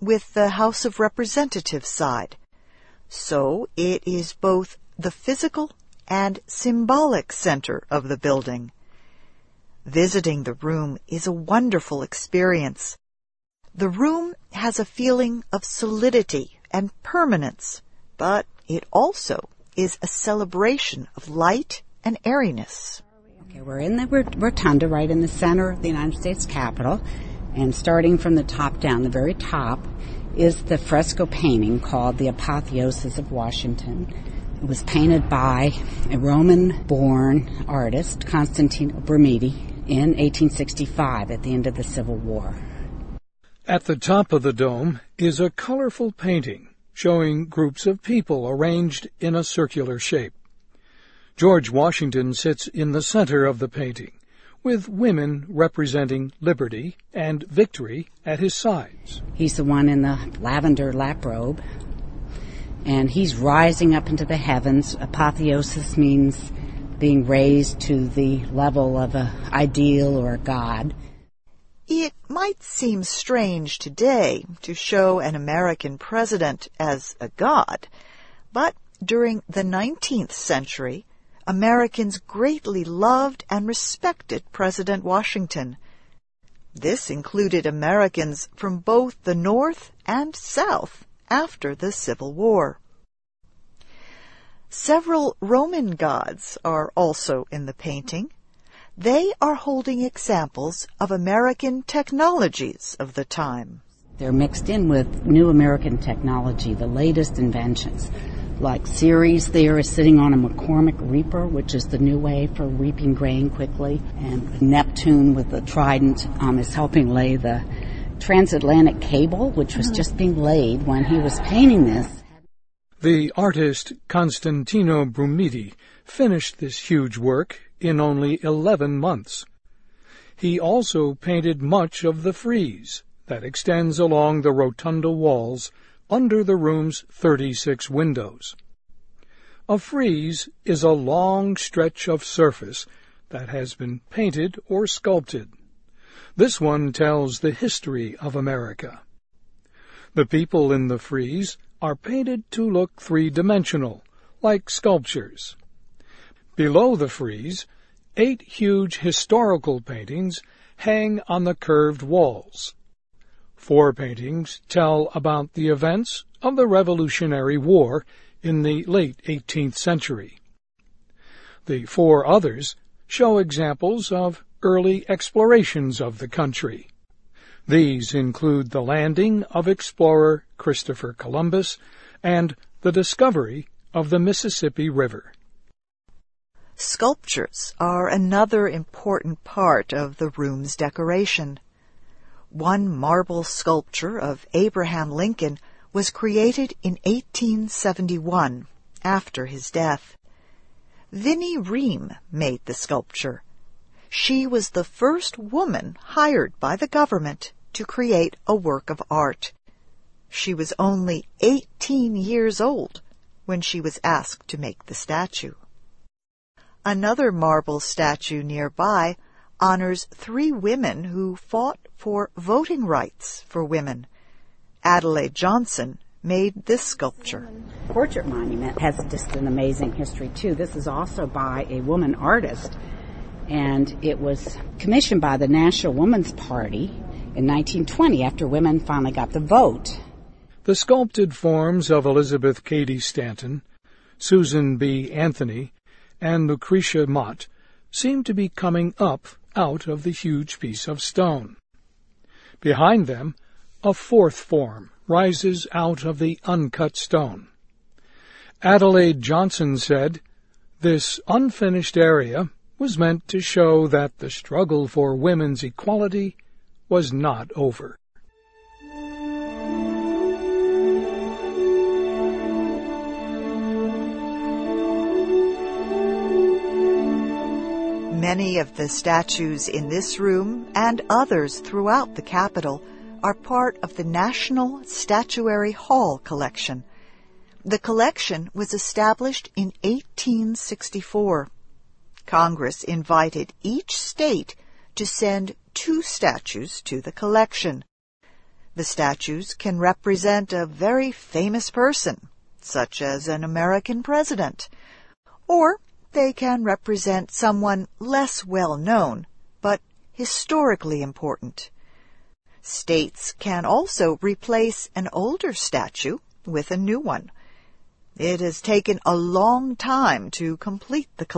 with the House of Representatives side. So it is both the physical and symbolic center of the building. Visiting the room is a wonderful experience. The room has a feeling of solidity and permanence, but it also is a celebration of light and airiness. Okay, we're in the rotunda right in the center of the United States Capitol, and starting from the top down, the very top, is the fresco painting called The Apotheosis of Washington. It was painted by a Roman-born artist, Constantino Brumidi, in 1865 at the end of the Civil War. At the top of the dome is a colorful painting showing groups of people arranged in a circular shape. George Washington sits in the center of the painting, with women representing liberty and victory at his sides. He's the one in the lavender lap robe, and he's rising up into the heavens. Apotheosis means being raised to the level of an ideal or a god. It might seem strange today to show an American president as a god, but during the 19th century, Americans greatly loved and respected President Washington. This included Americans from both the North and South after the Civil War. Several Roman gods are also in the painting. They are holding examples of American technologies of the time. They're mixed in with new American technology, the latest inventions. Like Ceres there is sitting on a McCormick reaper, which is the new way for reaping grain quickly. And Neptune with the trident is helping lay the transatlantic cable, which was just being laid when he was painting this. The artist Constantino Brumidi finished this huge work in only 11 months. He also painted much of the frieze that extends along the rotunda walls under the room's 36 windows. A frieze is a long stretch of surface that has been painted or sculpted. This one tells the history of America. The people in the frieze are painted to look three-dimensional, like sculptures. Below the frieze, 8 huge historical paintings hang on the curved walls. 4 paintings tell about the events of the Revolutionary War in the late 18th century. The 4 others show examples of early explorations of the country. These include the landing of explorer Christopher Columbus and the discovery of the Mississippi River. Sculptures are another important part of the room's decoration. One marble sculpture of Abraham Lincoln was created in 1871, after his death. Vinnie Ream made the sculpture. She was the first woman hired by the government to create a work of art. She was only 18 years old when she was asked to make the statue. Another marble statue nearby honors 3 women who fought for voting rights for women. Adelaide Johnson made this sculpture. Portrait monument has just an amazing history, too. This is also by a woman artist, and it was commissioned by the National Woman's Party in 1920 after women finally got the vote. The sculpted forms of Elizabeth Cady Stanton, Susan B. Anthony, and Lucretia Mott seem to be coming up out of the huge piece of stone. Behind them, a 4th form rises out of the uncut stone. Adelaide Johnson said, "This unfinished area was meant to show that the struggle for women's equality was not over." Many of the statues in this room and others throughout the Capitol are part of the National Statuary Hall collection. The collection was established in 1864. Congress invited each state to send 2 statues to the collection. The statues can represent a very famous person, such as an American president, or they can represent someone less well known, but historically important. States can also replace an older statue with a new one. It has taken a long time to complete the collection.